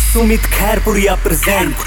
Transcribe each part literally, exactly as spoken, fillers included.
Sumit खैरपुरिया present.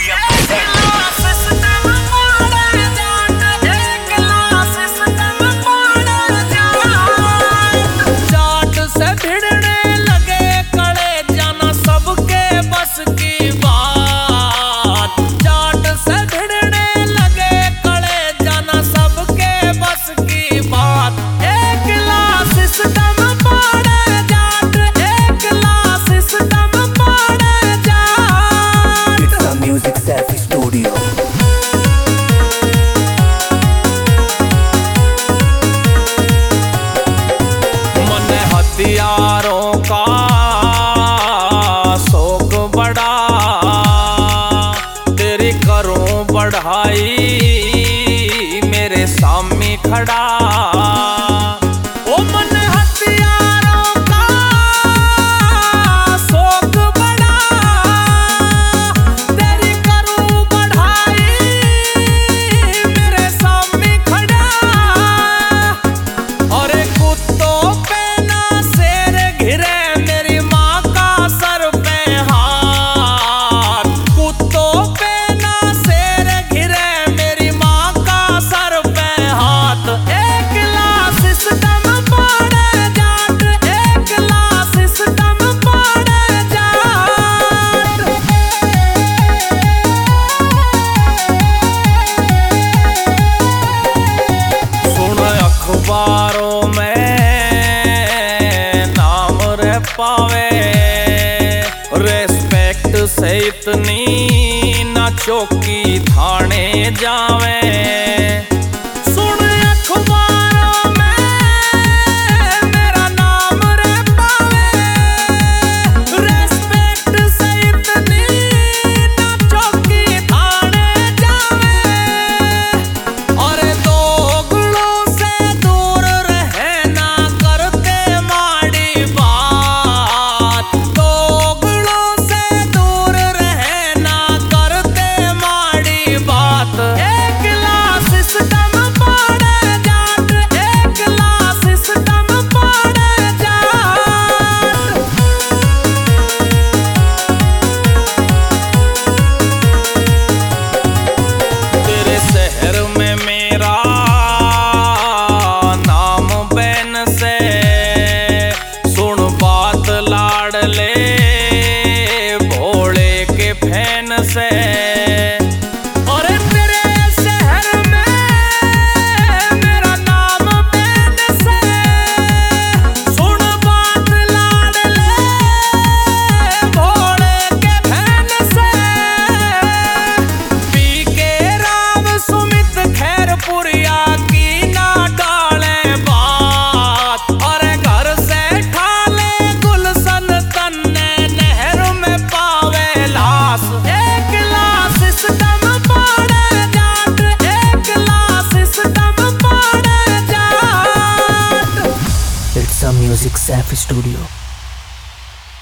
हथियारों का शौक बड़ा, तेरी करूं बढ़ाई मेरे सामने खड़ा। अखबारों में नाम रह पावे, रेस्पेक्ट से इतनी ना चौकी थाने जावे। सुन अखबारों में मेरा नाम रह पावे, रेस्पेक्ट से इतनी ना चौकी थाने जावे। और दो से और तेरे शहर में मेरा नाम बैन से, सुन बात लाडले भोले के फैन से। पी के राम सुमित खैरपुरिया की ना डाले बात, और घर से ठाले गुलशन तन्ने नहर में पावे लाश। It's a music Safi Studio.